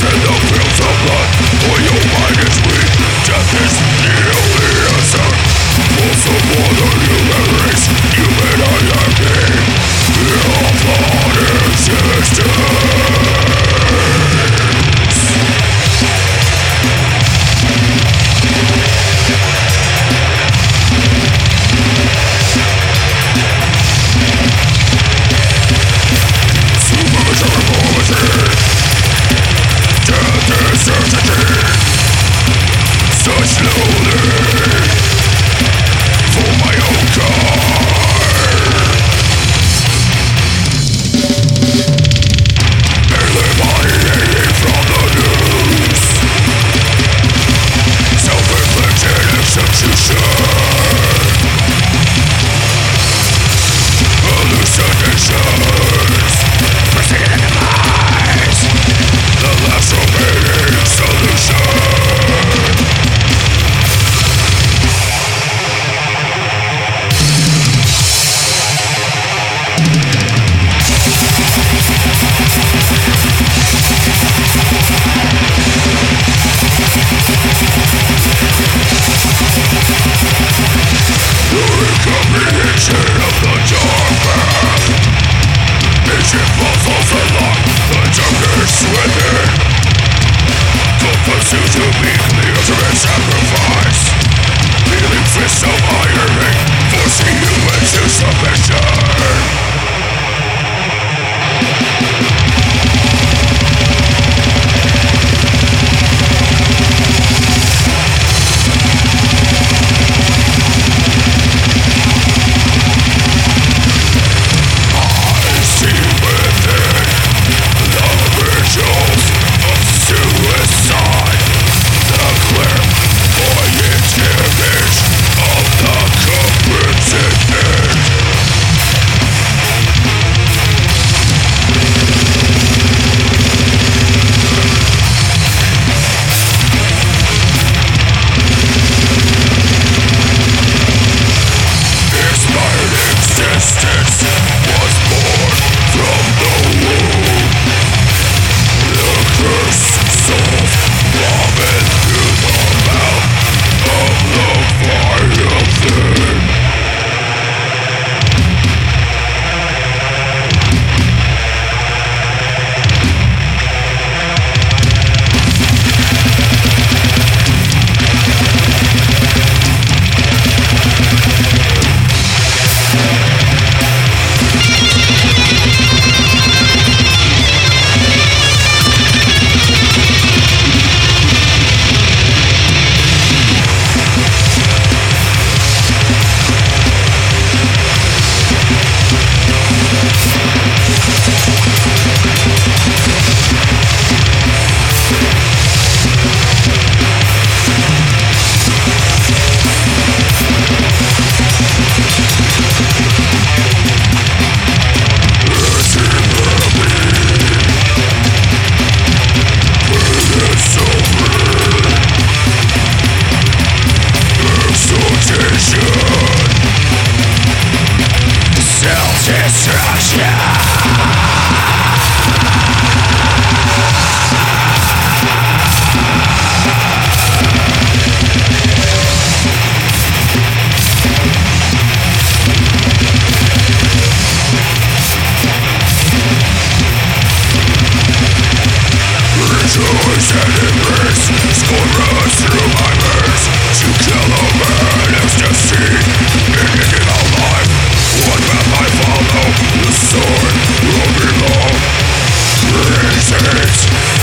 in the fields of blood. For your mind is weak, death is nearly answer. Most of all the human race, human anarchy, your blood existence. Such slowly for my own kind. Alienating from the news, self-inflicted execution, hallucinations, preceded demise, the last remaining solution. Comprehension of the dark path. Vision puzzles unlock the darkness within. The pursuit to be the ultimate sacrifice. Feeling fists of iron, forcing you into submission. Sword will belong. Resist.